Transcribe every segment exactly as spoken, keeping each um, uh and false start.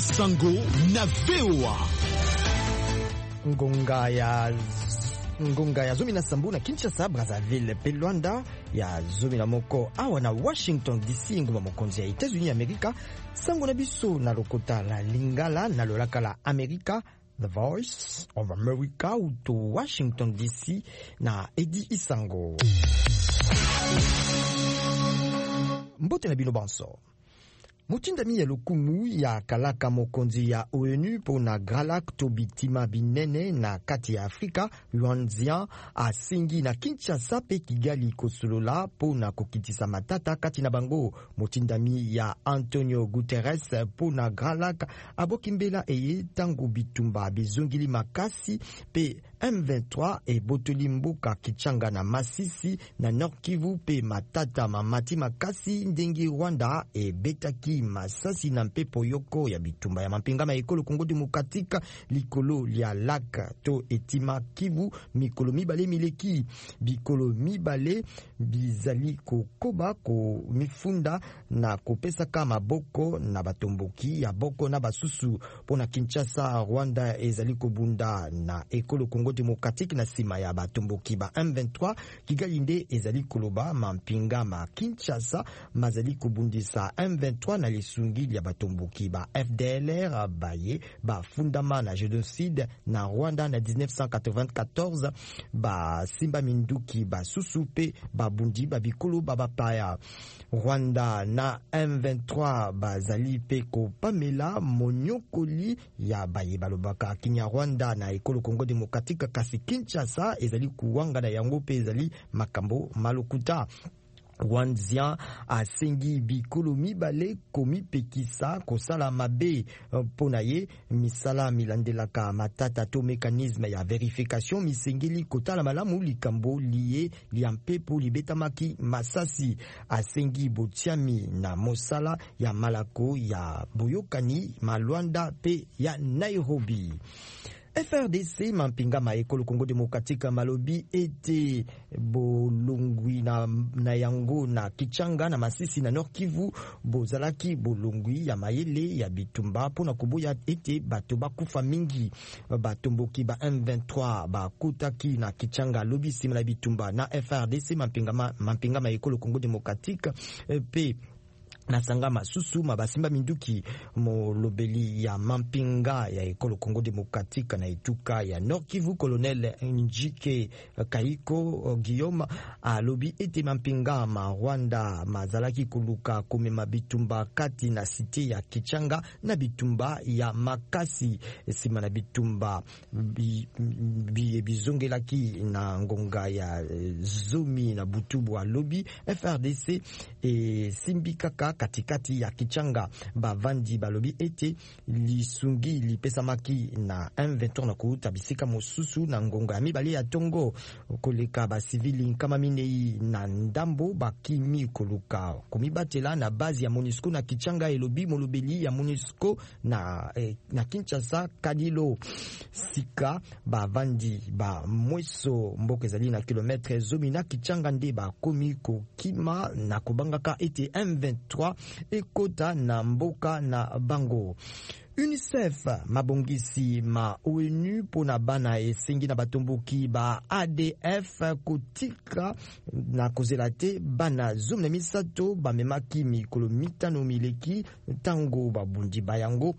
Masango na V O A. Ngonga ya Ngonga ya zomi na sambu na Kinshasa, Brazzaville pe Luanda ya zomi na moko awa na Washington D C ngoma mokonzi ya États-Unis Amerika. Sango na biso na lokota la lingala na lolaka la Amerika, The Voice of America uto Washington D C na Edi Isango. Mbote na bino banso. Mutindami ya lokumu ya kalaka mokonzi ya O N U pona gralak to bitima binene na kati ya Afrika, Luanzia asingi na Kinshasa pe Kigali kosolola pona kokitisa matata kati na bango. Mutindami ya Antonio Guterres pona gralak abokimbela eye tango bitumba bizongili makasi pe M vingt-trois e botoli mbuka Kichanga na Masisi na Nord Kivu pe matata mamati makasi ndengi Rwanda e betaki masasi na mpepo yoko ya bitumba ya mampingama ekolo Kongo Demokratika likolo lia laka to etima Kivu mikolo mibale mileki bikolo mibale bizali kokoba ko mifunda na kopesa kama boko na batomboki ya boko na basusu pona Kinshasa. Rwanda ezali kobunda na ekolo Kongo Demokratika na sima ya batomboki ba M vingt-trois. Kigali nde ezali koloba mampingama Kinshasa mazali kobundisa M vingt-trois na lisungili ya batomboki ba F D L R baye ba fundama na génocide na Rwanda na dix-neuf cent quatre-vingt-quatorze ba simba minduki ba susupe ba bundi ba bikolo ba bapaya. Rwanda na M vingt-trois bazali pe ko pamela monyokoli ya baye balobaka kinya Rwanda na ekolo Kongo Demokratika kasi Kinshasa ezali kuwanga na yango pe ezali makambo malokuta. Rwanzia asengi bikolo mibale komi pekisa kosala mabe pona ye misala milandelaka matata to mécanisme ya vérification misengeli kotala malamu likambo liye liampepo libetamaki masasi. Asengi botiami na mosala ya malako ya boyokani malwanda pe ya Nairobi. F R D C mampingama ekolo Kongo Demokratika malobi ete bolongwi na, na yango na Kichanga na Masisi na Nord Kivu bozalaki bolongwi ya mayele ya bitumba pona koboya ete bato bakufa mingi. Batomboki ba M vingt-trois bakutaki na Kichanga lobi sima na bitumba na F R D C mampingama mampingama ekolo Kongo Demokratika pe na sangama susu mabasimba minduki molobeli ya mampinga ya ekolo Kongo Demokratika na etuka ya Nord Kivu Colonel Njike Kaiko Guillaume alobi ete mampinga ma Rwanda mazalaki kuluka komema bitumba kati na site ya Kichanga na bitumba ya Makasi sima na bitumba bi, bi, bizongelaki na ngonga ya zomi na butubu alobi F R D C e simbikaka katikati ya Kichanga bavandi balobi ete lisungi lipesamaki na M vingt-trois na kuuta bisika mosusu na ngonga ya mibale ya tongo koleka ba civili kama minei na ndambo bakimi koluka komibatela na bazi ya MONUSCO na Kichanga elobi molobeli ya MONUSCO na eh, na Kinshasa Kadilo sika bavandi ba mweso mboka ezali na kilometre zomi na Kichanga nde bakomi kokima na kobangaka ete M vingt-trois ekota na mboka na bango. UNICEF mabongisi ma O N U pona bana esengi na batomboki ba A D F kotika na kozelate bana zomi na misato bamemaki mikolo mitano mileki tango babundi bayango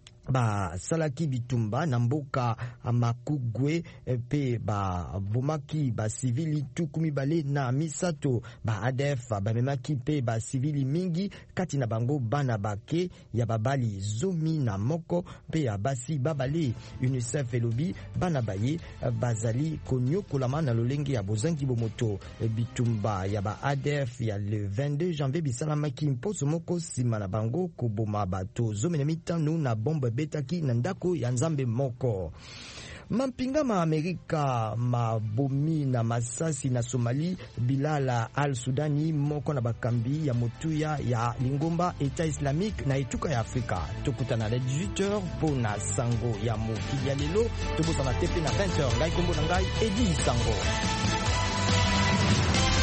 ba salaki bitumba na mboka Makugwe pe ba bomaki ba civili tukumi bale na misato. Ba A D F ba memaki pe ba civili mingi kati na bango bana bake ya babali zomi na moko pe ya basi babale. UNICEF elobi bana baye bazali konyokolama na lolenge ya bozangi bomoto. Bitumba ya ba A D F ya le vingt-deux janvier bisalamaki mposo moko sima na bango koboma bato zomi na mitano na bombe betaki na ndako ya nzambe moko. Mampinga ma Amerika mabomi na masasi na Somali Bilala al-Sudani moko na bakambi ya motuya ya lingomba Eta Islamique na etuka ya Afrika. Tokutana na dix-huit heures pona sango ya mokili ya lelo tobosana tepe na vingt heures. Ngai kombo na ngai Edi Sango.